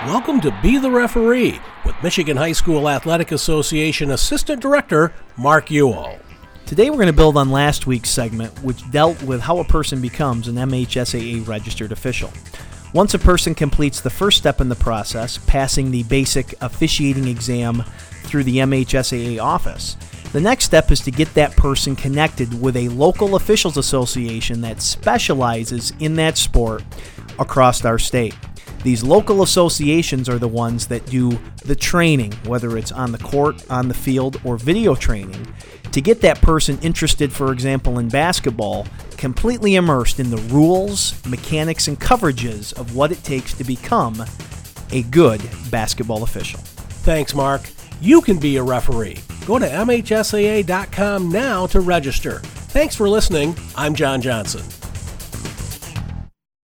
Welcome to Be the Referee with Michigan High School Athletic Association Assistant Director Mark Ewell. Today we're going to build on last week's segment, which dealt with how a person becomes an MHSAA registered official. Once a person completes the first step in the process, passing the basic officiating exam through the MHSAA office, the next step is to get that person connected with a local officials association that specializes in that sport across our state. These local associations are the ones that do the training, whether it's on the court, on the field, or video training, to get that person interested, for example, in basketball, completely immersed in the rules, mechanics, and coverages of what it takes to become a good basketball official. Thanks, Mark. You can be a referee. Go to MHSAA.com now to register. Thanks for listening. I'm John Johnson.